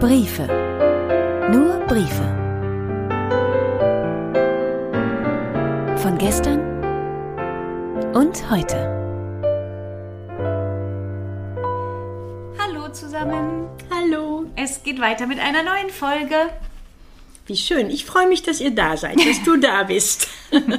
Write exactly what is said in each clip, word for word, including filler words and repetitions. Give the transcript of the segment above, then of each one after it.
Briefe. Nur Briefe. Von gestern und heute. Hallo zusammen. Hallo. Es geht weiter mit einer neuen Folge. Wie schön. Ich freue mich, dass ihr da seid, dass du da bist.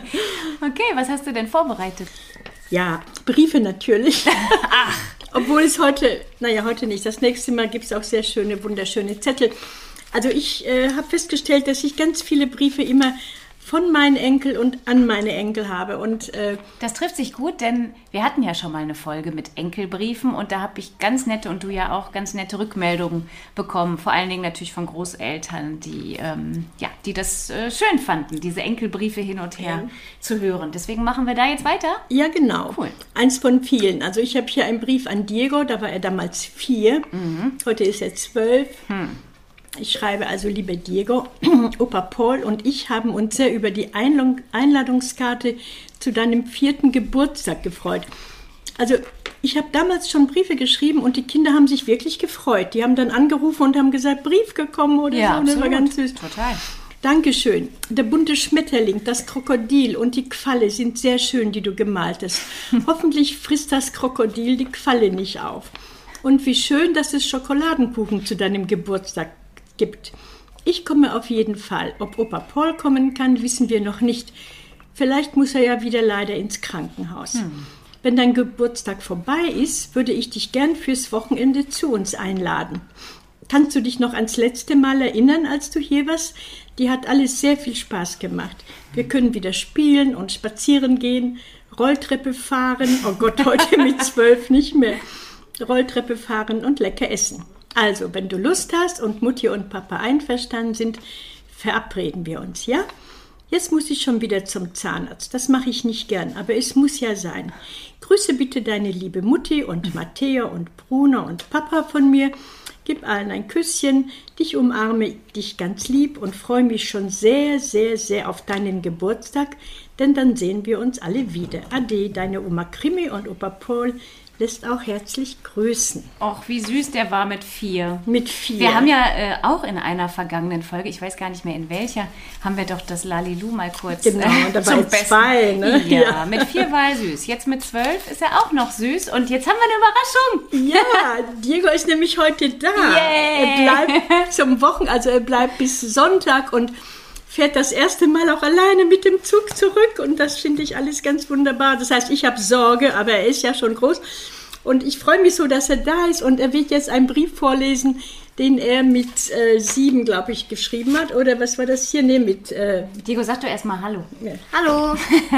Okay, was hast du denn vorbereitet? Ja, Briefe natürlich. Ach. Obwohl es heute, naja, heute nicht. Das nächste Mal gibt es auch sehr schöne, wunderschöne Zettel. Also ich äh, habe festgestellt, dass ich ganz viele Briefe immer von meinen Enkel und an meine Enkel habe. Und, äh, das trifft sich gut, denn wir hatten ja schon mal eine Folge mit Enkelbriefen und da habe ich ganz nette und du ja auch ganz nette Rückmeldungen bekommen. Vor allen Dingen natürlich von Großeltern, die, ähm, ja, die das äh, schön fanden, diese Enkelbriefe hin und her ja. zu hören. Deswegen machen wir da jetzt weiter? Ja, genau. Cool. Eins von vielen. Also ich habe hier einen Brief an Diego, da war er damals vier. Mhm. Heute ist er zwölf. Hm. Ich schreibe also, lieber Diego, Opa Paul und ich haben uns sehr über die Einladungskarte zu deinem vierten Geburtstag gefreut. Also ich habe damals schon Briefe geschrieben und die Kinder haben sich wirklich gefreut. Die haben dann angerufen und haben gesagt, Brief gekommen oder ja, so. Absolut. Das war ganz süß. Total. Dankeschön. Der bunte Schmetterling, das Krokodil und die Qualle sind sehr schön, die du gemalt hast. Hoffentlich frisst das Krokodil die Qualle nicht auf. Und wie schön, dass es Schokoladenkuchen zu deinem Geburtstag gibt. Ich komme auf jeden Fall. Ob Opa Paul kommen kann, wissen wir noch nicht. Vielleicht muss er ja wieder leider ins Krankenhaus. Hm. Wenn dein Geburtstag vorbei ist, würde ich dich gern fürs Wochenende zu uns einladen. Kannst du dich noch ans letzte Mal erinnern, als du hier warst? Die hat alles sehr viel Spaß gemacht. Wir können wieder spielen und spazieren gehen, Rolltreppe fahren. Oh Gott, heute mit zwölf nicht mehr. Rolltreppe fahren und lecker essen. Also, wenn du Lust hast und Mutti und Papa einverstanden sind, verabreden wir uns, ja? Jetzt muss ich schon wieder zum Zahnarzt. Das mache ich nicht gern, aber es muss ja sein. Grüße bitte deine liebe Mutti und Matteo und Bruno und Papa von mir. Gib allen ein Küsschen. Dich umarme dich ganz lieb und freue mich schon sehr, sehr, sehr auf deinen Geburtstag, denn dann sehen wir uns alle wieder. Ade, deine Oma Krimi und Opa Paul lässt auch herzlich grüßen. Och, wie süß der war mit vier. Mit vier. Wir haben ja äh, auch in einer vergangenen Folge, ich weiß gar nicht mehr in welcher, haben wir doch das Lalilu mal kurz genau, äh, da zum war Besten. Zwei, ne? Ja, ja, mit vier war er süß. Jetzt mit zwölf ist er auch noch süß und jetzt haben wir eine Überraschung. Ja, Diego ist nämlich heute da. Yay. Er bleibt zum Wochen, also er bleibt bis Sonntag und fährt das erste Mal auch alleine mit dem Zug zurück und das finde ich alles ganz wunderbar. Das heißt, ich habe Sorge, aber er ist ja schon groß und ich freue mich so, dass er da ist und er wird jetzt einen Brief vorlesen, den er mit äh, sieben, glaube ich, geschrieben hat. Oder was war das hier? Nee, mit... Äh, Diego, sag doch erstmal Hallo. Ja. Hallo.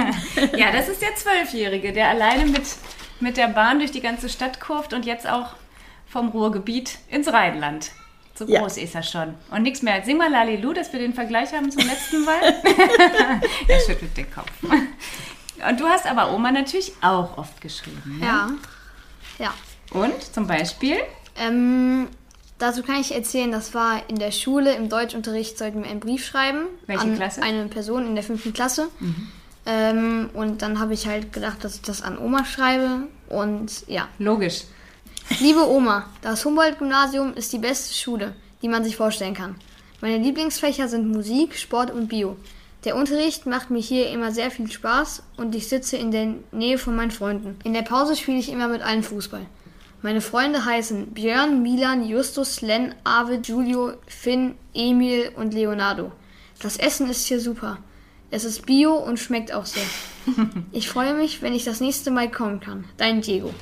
Ja, das ist der Zwölfjährige, der alleine mit, mit der Bahn durch die ganze Stadt kurft und jetzt auch vom Ruhrgebiet ins Rheinland. So groß ja. ist er schon. Und nichts mehr. Sing mal Lalilu, dass wir den Vergleich haben zum letzten Mal. Er schüttelt den Kopf. Und du hast aber Oma natürlich auch oft geschrieben. Ne? Ja. Ja. Und zum Beispiel? Ähm, dazu kann ich erzählen, das war in der Schule, im Deutschunterricht sollten wir einen Brief schreiben. Welche an Klasse? Eine Person in der fünften Klasse. Mhm. Ähm, und dann habe ich halt gedacht, dass ich das an Oma schreibe. Und ja. Logisch. Liebe Oma, das Humboldt-Gymnasium ist die beste Schule, die man sich vorstellen kann. Meine Lieblingsfächer sind Musik, Sport und Bio. Der Unterricht macht mir hier immer sehr viel Spaß und ich sitze in der Nähe von meinen Freunden. In der Pause spiele ich immer mit allen Fußball. Meine Freunde heißen Björn, Milan, Justus, Len, Arvid, Julio, Finn, Emil und Leonardo. Das Essen ist hier super. Es ist Bio und schmeckt auch sehr. Ich freue mich, wenn ich das nächste Mal kommen kann. Dein Diego.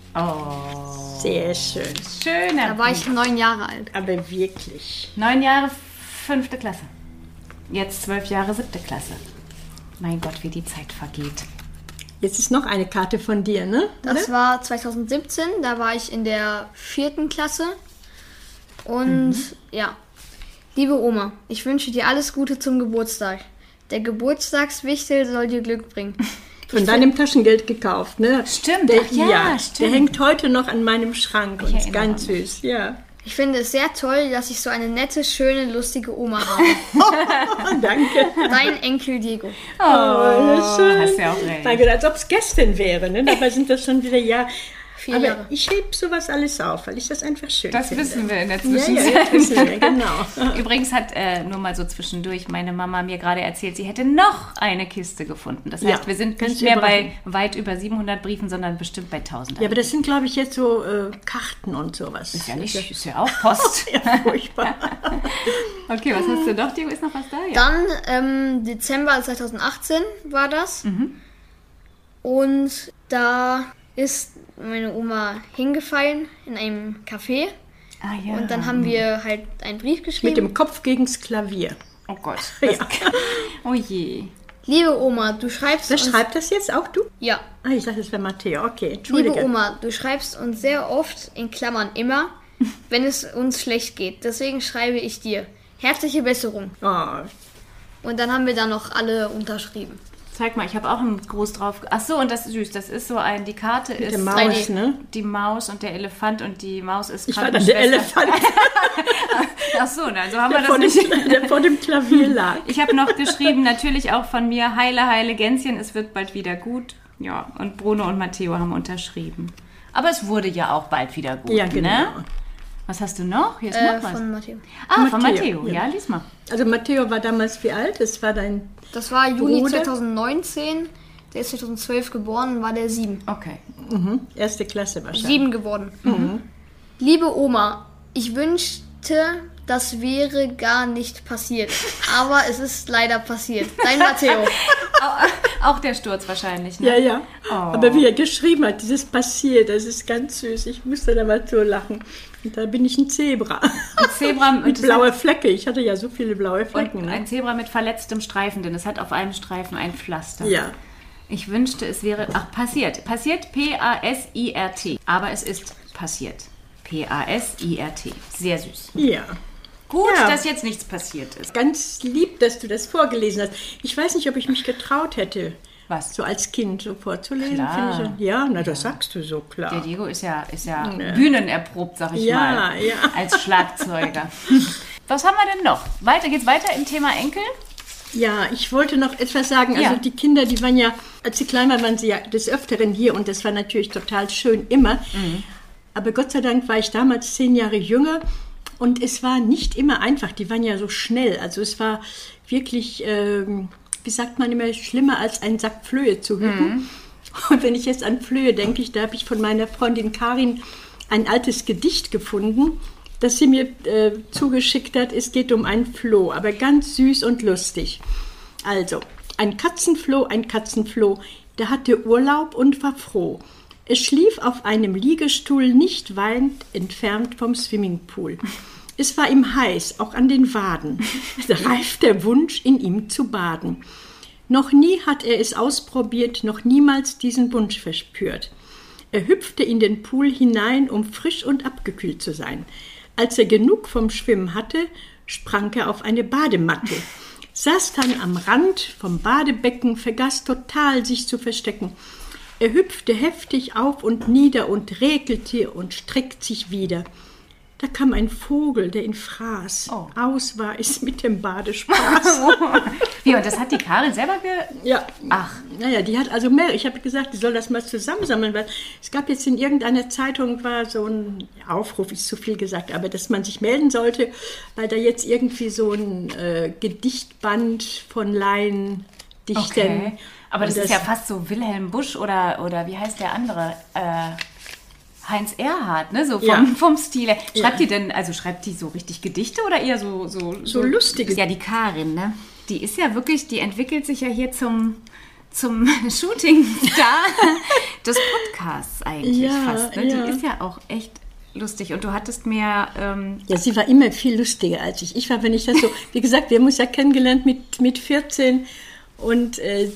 Oh. Sehr schön. Schöner Da war ich neun Jahre alt. Aber wirklich. Neun Jahre fünfte Klasse. Jetzt zwölf Jahre siebte Klasse. Mein Gott, wie die Zeit vergeht. Jetzt ist noch eine Karte von dir, ne? Das war zwanzig siebzehn, da war ich in der vierten Klasse. Und mhm. ja, liebe Oma, ich wünsche dir alles Gute zum Geburtstag. Der Geburtstagswichtel soll dir Glück bringen. Von ich deinem Taschengeld gekauft, ne? Stimmt, der, ach ja, ja, stimmt. Der hängt heute noch an meinem Schrank ich und ist ganz mich. süß, ja. Ich finde es sehr toll, dass ich so eine nette, schöne, lustige Oma habe. Oh, danke. Dein Enkel Diego. Oh, oh das ist schön. Hast ja auch recht. Danke, als ob es gestern wäre, ne? Dabei sind das schon wieder, ja, vier Aber Jahre. ich hebe sowas alles auf, weil ich das einfach schön Das finde. wissen wir in der Ja, Zwischenzeit. ja, das wissen wir, genau. Übrigens hat äh, nur mal so zwischendurch meine Mama mir gerade erzählt, sie hätte noch eine Kiste gefunden. Das heißt, Ja, wir sind ganz nicht mehr bei überraschend. weit über siebenhundert Briefen, sondern bestimmt bei tausend. Ja, aber das sind, glaube ich, jetzt so äh, Karten und sowas. ist ja nicht, ist ja auch Post. Ja, furchtbar. Okay, was hast du noch, Diego? Ist noch was da? Ja. Dann ähm, Dezember zweitausendachtzehn war das. Und da ist meine Oma hingefallen in einem Café. Ah, ja. Und dann haben wir halt einen Brief Mit geschrieben. dem Kopf gegens Klavier. Oh Gott. Ja. Oh je. Liebe Oma, du schreibst Wer uns... schreibt das jetzt? Auch du? Ja. Ah, ich dachte, das wäre Matteo. Okay, entschuldige. Liebe Oma, du schreibst uns sehr oft, in Klammern immer, wenn es uns schlecht geht. Deswegen schreibe ich dir. Herzliche Besserung. Oh, Und dann haben wir da noch alle unterschrieben. Zeig mal, ich habe auch einen Gruß drauf. Ach so, und das ist süß. Das ist so ein, die Karte mit ist der Maus, drei D. ne? die Maus und der Elefant und die Maus ist Ich war dann der Krankenschwester. Elefant, Ach so, nein, so haben wir der das vor, dem, nicht. der vor dem Klavier lag. Ich habe noch geschrieben, natürlich auch von mir, heile, heile Gänschen, es wird bald wieder gut. Ja, und Bruno und Matteo haben unterschrieben. Aber es wurde ja auch bald wieder gut, Ja, genau. ne? Was hast du noch? Hier ist Äh, noch was. von Matteo. ah, von Matteo, Matteo. ja. Ja, lies mal. Also Matteo war damals wie alt? Das war dein... Das war Juni Bruder? zweitausendneunzehn. Der ist zweitausendzwölf geboren, war der sieben. Okay. Mhm, erste Klasse wahrscheinlich. Sieben geworden. Liebe Oma, ich wünschte, das wäre gar nicht passiert. Aber es ist leider passiert. Dein Matteo. Auch, auch der Sturz wahrscheinlich, ne? Ja, ja. Oh. Aber wie er geschrieben hat, dieses passiert, das ist ganz süß. Ich musste da mal so lachen. Und da bin ich ein Zebra. Ein Zebra und Mit es blaue Flecke. Ich hatte ja so viele blaue hat, Flecken. und Ne? ein Zebra mit verletztem Streifen, denn es hat auf einem Streifen ein Pflaster. Ja. Ich wünschte, es wäre... Ach, passiert. Passiert, P A S I R T. Aber es ist passiert. P A S I R T. Sehr süß. Ja. Gut, Ja. dass jetzt nichts passiert ist. Ganz lieb, dass du das vorgelesen hast. Ich weiß nicht, ob ich mich getraut hätte, Was? so als Kind so vorzulesen. Klar. Finde ich. Ja, na, das sagst du so, klar. Der Diego ist ja, ist ja bühnenerprobt, sag ich Ja, mal. ja. Als Schlagzeuger. Was haben wir denn noch? Weiter geht's weiter im Thema Enkel? Ja, ich wollte noch etwas sagen. Also Ja. die Kinder, die waren ja, als sie klein waren, waren sie ja des Öfteren hier und das war natürlich total schön immer. Aber Gott sei Dank war ich damals zehn Jahre jünger und es war nicht immer einfach. Die waren ja so schnell. Also es war wirklich, ähm, wie sagt man immer, schlimmer als ein Sack Flöhe zu hüten. Und wenn ich jetzt an Flöhe denke, ich, da habe ich von meiner Freundin Karin ein altes Gedicht gefunden, das sie mir äh, zugeschickt hat. Es geht um einen Floh, aber ganz süß und lustig. Also, ein Katzenfloh, ein Katzenfloh, der hatte Urlaub und war froh. Es schlief auf einem Liegestuhl, nicht weit entfernt vom Swimmingpool. Es war ihm heiß, auch an den Waden. Da reift der Wunsch, in ihm zu baden. Noch nie hat er es ausprobiert, noch niemals diesen Wunsch verspürt. Er hüpfte in den Pool hinein, um frisch und abgekühlt zu sein. Als er genug vom Schwimmen hatte, sprang er auf eine Badematte, saß dann am Rand vom Badebecken, vergaß total, sich zu verstecken. Er hüpfte heftig auf und nieder und räkelte und streckt sich wieder. Da kam ein Vogel, der ihn fraß. Oh. Aus war es mit dem Badespaß. Wie, und das hat die Karin selber ge... Ja. Ach. Naja, die hat also mehr. Ich habe gesagt, die soll das mal zusammensammeln, weil es gab jetzt in irgendeiner Zeitung war so ein Aufruf, ist zu viel gesagt, aber dass man sich melden sollte, weil da jetzt irgendwie so ein äh, Gedichtband von Laiendichtern. Okay. Aber das, Und ist ja fast so Wilhelm Busch oder, oder wie heißt der andere? Äh, Heinz Erhardt, ne? So vom, Ja. vom Stil her. Schreibt Ja. die denn, also schreibt die so richtig Gedichte oder eher so... So, So lustige. Ja, die Karin, ne? Die ist ja wirklich, die entwickelt sich ja hier zum... zum Shooting-Star des Podcasts eigentlich Ja, fast. Ne? ja. Die ist ja auch echt lustig. Und du hattest mir... Ähm, Ja, sie war immer viel lustiger als ich. Ich war, wenn ich das so, wie gesagt, wir haben uns ja kennengelernt mit, mit vierzehn und äh,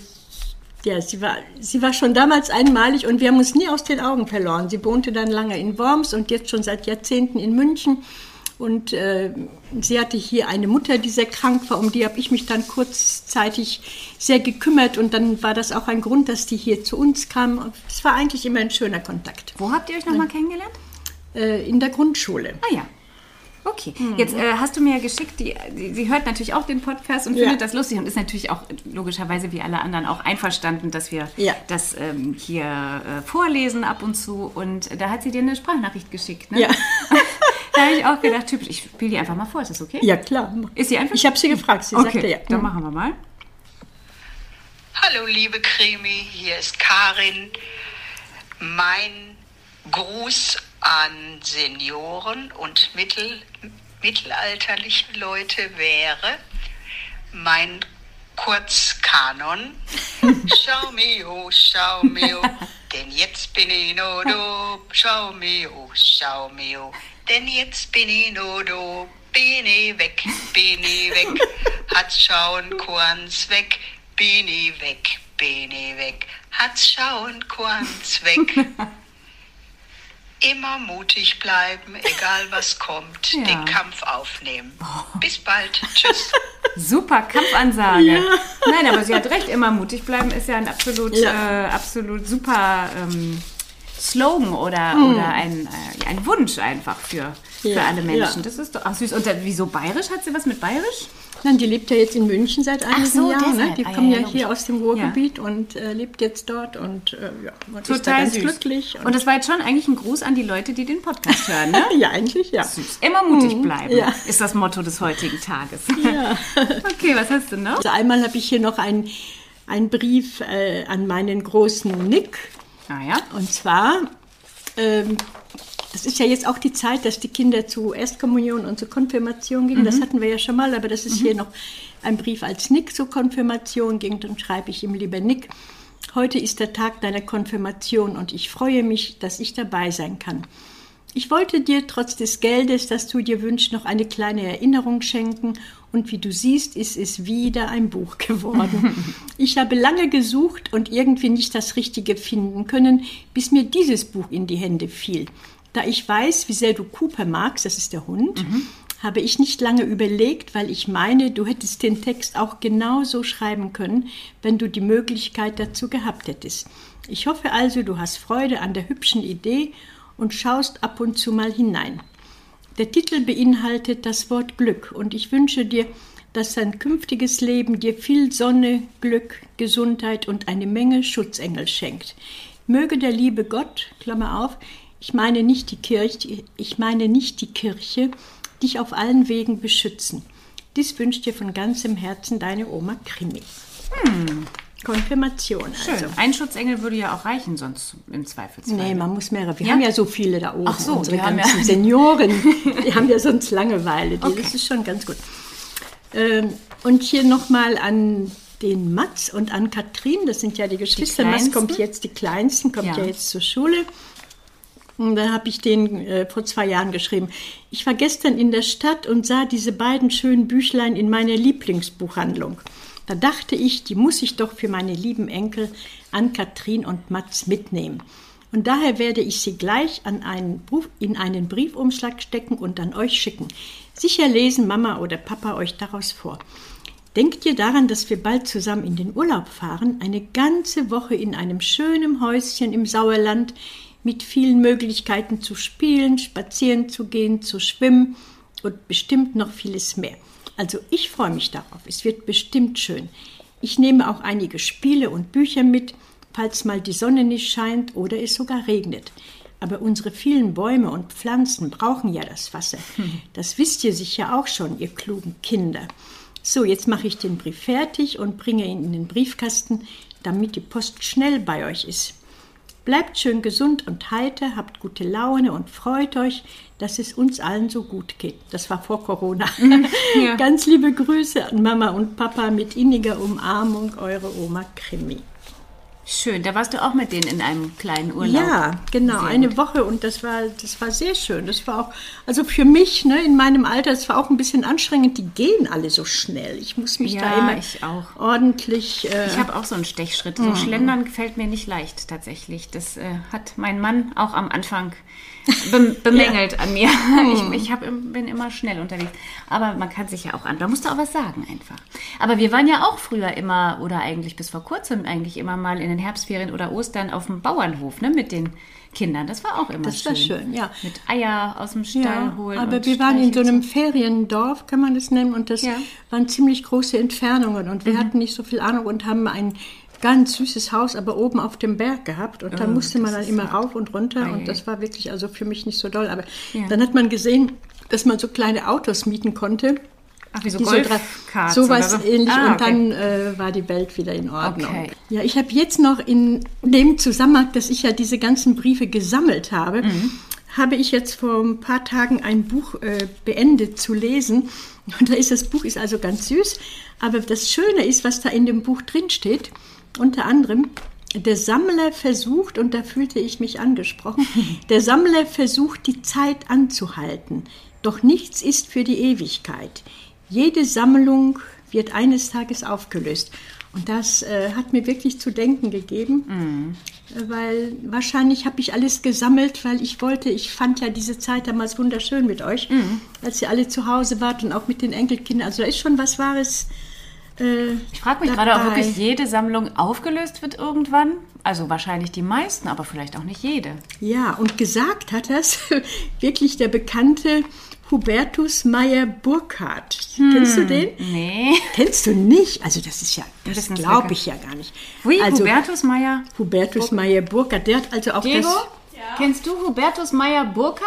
ja, sie war, sie war schon damals einmalig und wir haben uns nie aus den Augen verloren. Sie wohnte dann lange in Worms und jetzt schon seit Jahrzehnten in München. Und äh, sie hatte hier eine Mutter, die sehr krank war, um die habe ich mich dann kurzzeitig sehr gekümmert. Und dann war das auch ein Grund, dass die hier zu uns kam. Es war eigentlich immer ein schöner Kontakt. wo habt ihr euch nochmal kennengelernt? Äh, in der Grundschule. Ah ja. Okay, jetzt äh, hast du mir ja geschickt, die, die, sie hört natürlich auch den Podcast und Ja. findet das lustig und ist natürlich auch logischerweise wie alle anderen auch einverstanden, dass wir Ja. das ähm, hier äh, vorlesen ab und zu. Und da hat sie dir eine Sprachnachricht geschickt, ne? Ja. Da habe ich auch gedacht, typisch, ich spiele die einfach mal vor, ist das okay? Ja, klar. Ist sie einfach? Ich habe sie gefragt, sie Okay, sagte ja. dann machen wir mal. Hallo liebe Krimi, hier ist Karin. Mein Gruß an Senioren und mittel, mittelalterliche Leute wäre mein Kurzkanon. Schau mir, oh, schau mir, oh, denn jetzt bin ich no do. Schau mir, oh, schau mir, oh, denn jetzt bin ich no do. Bin ich weg, bin ich weg, hat's schauen kurz weg. Bin ich weg, bin ich weg, hat's schauen kurz weg. Immer mutig bleiben, egal was kommt, Ja. den Kampf aufnehmen. Bis bald, tschüss. Super Kampfansage. Nein, aber sie hat recht, immer mutig bleiben ist ja ein absolut, Ja. äh, absolut super ähm, Slogan oder, Hm. oder ein, äh, ein Wunsch einfach für, für Ja, alle Menschen. ja. Das ist doch ach, süß. Und dann, wieso bayerisch? Hat sie was mit bayerisch? Nein, die lebt ja jetzt in München seit einigen so, Jahren. Ne? deshalb. Die Ah, kommen ja, ja, ja, hier logisch. aus dem Ruhrgebiet und äh, lebt jetzt dort und äh, ja, man ist da ganz süß. glücklich. Und das war jetzt schon eigentlich ein Gruß an die Leute, die den Podcast hören, ne? ja, eigentlich ja. Süß. Immer mutig bleiben, ja. ist das Motto des heutigen Tages. Ja. Okay, was hast du noch? Also einmal habe ich hier noch einen Brief äh, an meinen großen Nick. Ah ja. Und zwar, ähm, das ist ja jetzt auch die Zeit, dass die Kinder zu Erstkommunion und zur Konfirmation gingen. Das hatten wir ja schon mal, aber das ist hier noch ein Brief als Nick zur Konfirmation ging. Dann schreibe ich ihm, lieber Nick, heute ist der Tag deiner Konfirmation und ich freue mich, dass ich dabei sein kann. Ich wollte dir trotz des Geldes, das du dir wünschst, noch eine kleine Erinnerung schenken und wie du siehst, ist es wieder ein Buch geworden. Ich habe lange gesucht und irgendwie nicht das Richtige finden können, bis mir dieses Buch in die Hände fiel. Da ich weiß, wie sehr du Cooper magst, das ist der Hund, mhm. habe ich nicht lange überlegt, weil ich meine, du hättest den Text auch genauso schreiben können, wenn du die Möglichkeit dazu gehabt hättest. Ich hoffe also, du hast Freude an der hübschen Idee und schaust ab und zu mal hinein. Der Titel beinhaltet das Wort Glück und ich wünsche dir, dass dein künftiges Leben dir viel Sonne, Glück, Gesundheit und eine Menge Schutzengel schenkt. Möge der liebe Gott, Klammer auf, ich meine nicht die Kirche, ich meine nicht die Kirche, dich auf allen Wegen beschützen. Dies wünscht dir von ganzem Herzen deine Oma Krimi. Hm. Konfirmation Schön. also. Ein Schutzengel würde ja auch reichen, sonst im Zweifelsfall. Nee, man muss mehrere. Wir Ja? haben ja so viele da oben. Ach so, unsere die haben ganzen ja- Senioren, die haben ja sonst Langeweile. Die, Okay. Das ist schon ganz gut. Ähm, und hier nochmal an den Mats und an Katrin, das sind ja die Geschwister. Mats Kleinsten? kommt jetzt, die Kleinsten, kommt ja, Ja. jetzt zur Schule. Und da habe ich den äh, vor zwei Jahren geschrieben. Ich war gestern in der Stadt und sah diese beiden schönen Büchlein in meiner Lieblingsbuchhandlung. Da dachte ich, die muss ich doch für meine lieben Enkel an Katrin und Mats mitnehmen. Und daher werde ich sie gleich an einen Brief, in einen Briefumschlag stecken und an euch schicken. Sicher lesen Mama oder Papa euch daraus vor. Denkt ihr daran, dass wir bald zusammen in den Urlaub fahren? Eine ganze Woche in einem schönen Häuschen im Sauerland mit vielen Möglichkeiten zu spielen, spazieren zu gehen, zu schwimmen und bestimmt noch vieles mehr. Also ich freue mich darauf. Es wird bestimmt schön. Ich nehme auch einige Spiele und Bücher mit, falls mal die Sonne nicht scheint oder es sogar regnet. Aber unsere vielen Bäume und Pflanzen brauchen ja das Wasser. Das wisst ihr sicher auch schon, ihr klugen Kinder. So, jetzt mache ich den Brief fertig und bringe ihn in den Briefkasten, damit die Post schnell bei euch ist. Bleibt schön gesund und heiter, habt gute Laune und freut euch, dass es uns allen so gut geht. Das war vor Corona. ja. Ganz liebe Grüße an Mama und Papa mit inniger Umarmung, eure Oma Krimi. Schön, da warst du auch mit denen in einem kleinen Urlaub. Ja, genau, Sehr eine gut. Woche und das war, das war sehr schön. Das war auch, also für mich, ne, in meinem Alter, das war auch ein bisschen anstrengend. Die gehen alle so schnell. Ich muss mich Ja, da immer ich auch. ordentlich. Äh, Ich habe auch so einen Stechschritt. So Schlendern gefällt mir nicht leicht tatsächlich. Das äh, hat mein Mann auch am Anfang be bemängelt an mir. Ich, ich hab, im- bin immer schnell unterwegs. Aber man kann sich ja auch an. Da musst du auch was sagen einfach. Aber wir waren ja auch früher immer, oder eigentlich bis vor kurzem eigentlich immer mal in den Herbstferien oder Ostern auf dem Bauernhof, ne? Mit den Kindern. Das war auch immer Das schön. war schön, ja. Mit Eier aus dem Stall Ja, holen. aber und wir waren in so einem Streichelzoo. Feriendorf, kann man das nennen, und das Ja. waren ziemlich große Entfernungen und wir Mhm. hatten nicht so viel Ahnung und haben ein ganz süßes Haus, aber oben auf dem Berg gehabt und dann Oh, musste man das dann ist immer hart. rauf und runter Ei, ei. und das war wirklich also für mich nicht so doll, aber Ja. dann hat man gesehen, dass man so kleine Autos mieten konnte. Ach, wie so Die so Golfkarts so was oder so? ähnlich Ah, und okay. dann äh, war die Welt wieder in Ordnung. Okay. Ja, ich habe jetzt noch in dem Zusammenhang, dass ich ja diese ganzen Briefe gesammelt habe, Mhm. habe ich jetzt vor ein paar Tagen ein Buch äh, beendet zu lesen. Und da ist das Buch ist also ganz süß, aber das Schöne ist, was da in dem Buch drin steht, unter anderem: Der Sammler versucht, und da fühlte ich mich angesprochen, der Sammler versucht, die Zeit anzuhalten, doch nichts ist für die Ewigkeit. Jede Sammlung wird eines Tages aufgelöst. Und das äh, hat mir wirklich zu denken gegeben, äh, weil wahrscheinlich habe ich alles gesammelt, weil ich wollte, ich fand ja diese Zeit damals wunderschön mit euch, als ihr alle zu Hause wart und auch mit den Enkelkindern. Also da ist schon was Wahres. Äh, Ich frage mich gerade, ob wirklich jede Sammlung aufgelöst wird irgendwann. Also wahrscheinlich die meisten, aber vielleicht auch nicht jede. Ja, und gesagt hat das wirklich der bekannte Hubertus Meyer-Burkhardt. Kennst du den? Nee. Kennst du nicht? Also das ist ja, das Wissenslücke. glaube ich ja gar nicht. Hui, also, Hubertus Meyer. Hubertus Meyer-Burkhardt, der hat also auch Diego, das... kennst du Hubertus Meyer-Burkhardt?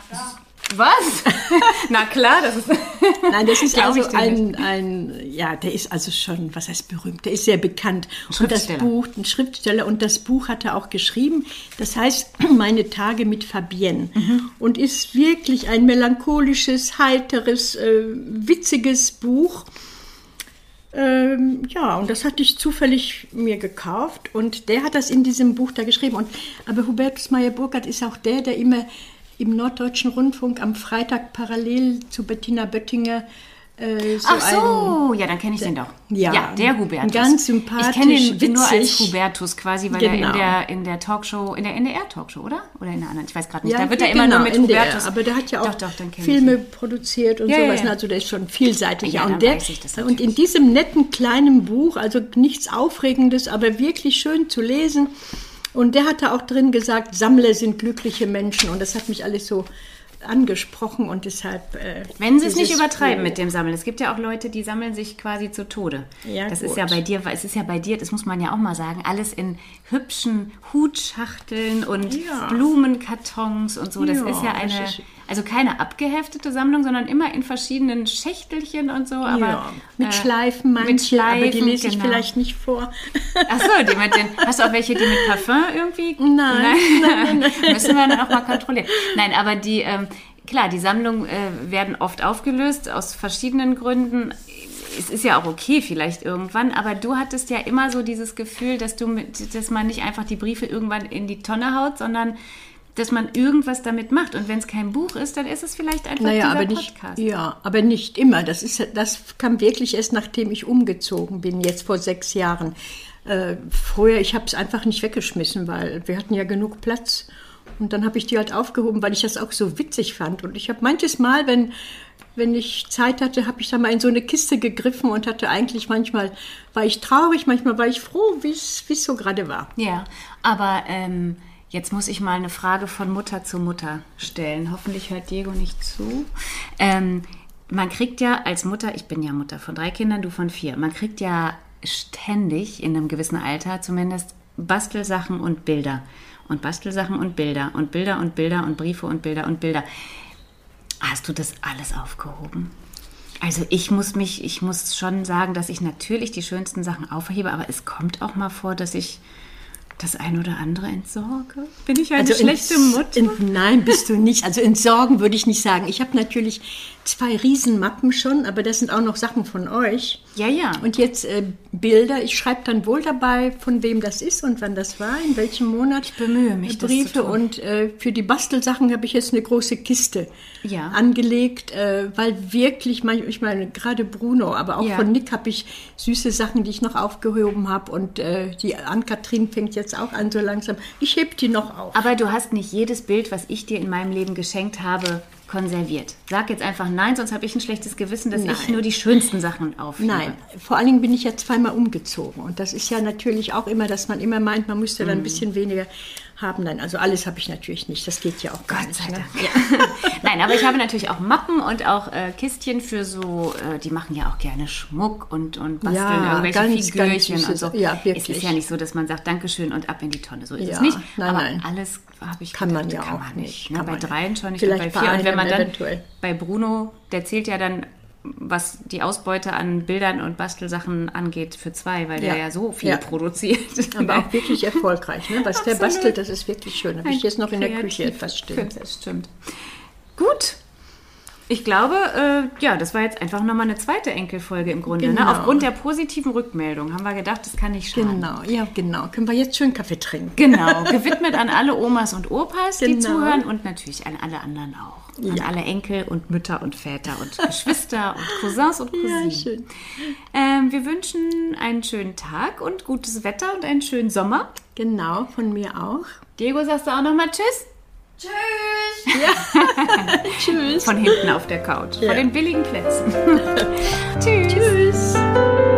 Was? Na klar, das ist... Nein, das ist Glaub also ich dir ein, ein, ja, der ist also schon, was heißt berühmt, der ist sehr bekannt. Und das Schriftsteller. Buch, ein Schriftsteller, und das Buch hat er auch geschrieben, das heißt Meine Tage mit Fabienne und ist wirklich ein melancholisches, heiteres, äh, witziges Buch. Ähm, ja, und das hatte ich zufällig mir gekauft und der hat das in diesem Buch da geschrieben. Und, aber Hubertus Meyer-Burkhardt ist auch der, der immer im Norddeutschen Rundfunk am Freitag parallel zu Bettina Böttinger äh, so Ach so, ja, dann kenne ich den doch. Ja, der Hubertus. ganz sympathisch, Ich kenne ihn nur als witzig. Hubertus quasi, weil Genau. er in der, in der Talkshow, in der N D R-Talkshow, oder? Oder in der anderen, ich weiß gerade nicht. Ja, da wird ja, er immer genau, nur mit N D R, Hubertus. aber der hat ja auch doch, doch, dann kenn Filme ich ihn. produziert und Ja, ja, sowas. ja. Also der ist schon vielseitig. Ja, und, dann der, weiß ich das und in natürlich. diesem netten kleinen Buch, also nichts Aufregendes, aber wirklich schön zu lesen. Und der hatte auch drin gesagt, Sammler sind glückliche Menschen. Und das hat mich alles so angesprochen und deshalb... Äh, Wenn sie es dieses nicht übertreiben Buch. mit dem Sammeln. Es gibt ja auch Leute, die sammeln sich quasi zu Tode. Ja, das gut. ist ja bei dir, es ist ja bei dir, das muss man ja auch mal sagen, alles in hübschen Hutschachteln und Ja. Blumenkartons und so. Das Ja, ist ja das eine, ist- also keine abgeheftete Sammlung, sondern immer in verschiedenen Schächtelchen und so. Aber, Ja, mit äh, Schleifen manche, mit Schleifen, aber die lese ich genau. vielleicht nicht vor. Achso, die mit den, hast du auch welche, die mit Parfum irgendwie? Nein, nein, nein. Müssen wir dann auch mal kontrollieren. Nein, aber die, ähm, klar, die Sammlungen äh, werden oft aufgelöst aus verschiedenen Gründen. Es ist ja auch okay vielleicht irgendwann, aber du hattest ja immer so dieses Gefühl, dass du mit, dass man nicht einfach die Briefe irgendwann in die Tonne haut, sondern dass man irgendwas damit macht. Und wenn es kein Buch ist, dann ist es vielleicht einfach Naja, dieser aber nicht, Podcast. ja, aber nicht immer. Das, ist, das kam wirklich erst, nachdem ich umgezogen bin, jetzt vor sechs Jahren. Äh, vorher, ich habe es einfach nicht weggeschmissen, weil wir hatten ja genug Platz. Und dann habe ich die halt aufgehoben, weil ich das auch so witzig fand. Und ich habe manches Mal, wenn, wenn ich Zeit hatte, habe ich da mal in so eine Kiste gegriffen und hatte eigentlich manchmal, war ich traurig, manchmal war ich froh, wie es so gerade war. Ja, aber ähm, jetzt muss ich mal eine Frage von Mutter zu Mutter stellen. Hoffentlich hört Diego nicht zu. Ähm, man kriegt ja als Mutter, ich bin ja Mutter von drei Kindern, du von vier, man kriegt ja ständig in einem gewissen Alter zumindest Bastelsachen und Bilder. Und Bastelsachen und Bilder und Bilder und Bilder und Briefe und Bilder und Bilder. Hast du das alles aufgehoben? Also ich muss mich, ich muss schon sagen, dass ich natürlich die schönsten Sachen aufhebe, aber es kommt auch mal vor, dass ich das ein oder andere entsorge. Bin ich eine schlechte ents- Mutter? ent- Nein, bist du nicht. Also entsorgen würde ich nicht sagen. Ich habe natürlich zwei Riesenmappen schon, aber das sind auch noch Sachen von euch. Ja, ja. Und jetzt äh, Bilder. Ich schreibe dann wohl dabei, von wem das ist und wann das war, in welchem Monat. Ich bemühe mich, das Briefe. zu tun. Und äh, für die Bastelsachen habe ich jetzt eine große Kiste Ja. angelegt, äh, weil wirklich, mein- ich meine, gerade Bruno, aber auch Ja. von Nick habe ich süße Sachen, die ich noch aufgehoben habe. Und äh, die Ann-Kathrin fängt jetzt auch an so langsam. Ich heb die noch auf. Aber du hast nicht jedes Bild, was ich dir in meinem Leben geschenkt habe, konserviert. Sag jetzt einfach nein, sonst habe ich ein schlechtes Gewissen, dass ich Nein. nur die schönsten Sachen aufhebe. Nein, vor allen Dingen bin ich ja zweimal umgezogen. Und das ist ja natürlich auch immer, dass man immer meint, man müsste dann ein bisschen weniger. haben. Nein, also alles habe ich natürlich nicht. Das geht ja auch gar Gott nicht. sei Ne? Dank. Ja. Nein, aber ich habe natürlich auch Mappen und auch äh, Kistchen für so, äh, die machen ja auch gerne Schmuck und, und basteln Ja, irgendwelche ganz, Figürchen ganz und so. süße- ja, wirklich. Es ist ja nicht so, dass man sagt, Dankeschön und ab in die Tonne. So ist Ja, es nicht. nein, aber nein. alles habe ich Kann man gedacht, ja kann auch man nicht. nicht. Ne? Kann Bei man dreien schon, nicht Vielleicht bei bei vier. Und wenn einem man dann eventuell. bei Bruno, der zählt ja dann, was die Ausbeute an Bildern und Bastelsachen angeht, für zwei, weil der Ja. ja so viel Ja. produziert. Aber auch wirklich erfolgreich. Ne? Was der Absolut. bastelt, das ist wirklich schön. Habe ich jetzt noch in der Küche etwas stehen. Das stimmt. Gut. Ich glaube, äh, ja, das war jetzt einfach nochmal eine zweite Enkelfolge im Grunde. Genau. Ne? Aufgrund der positiven Rückmeldung haben wir gedacht, das kann nicht schaden. Genau, ja, genau. Können wir jetzt schön Kaffee trinken? Genau, gewidmet an alle Omas und Opas, die Genau. zuhören und natürlich an alle anderen auch. An Ja. alle Enkel und Mütter und Väter und Geschwister und Cousins und Cousinen. Ja, schön. Ähm, wir wünschen einen schönen Tag und gutes Wetter und einen schönen Sommer. Genau, von mir auch. Diego, sagst du auch nochmal Tschüss? Tschüss. Von hinten auf der Couch, Ja. von den billigen Plätzen. Tschüss. Tschüss.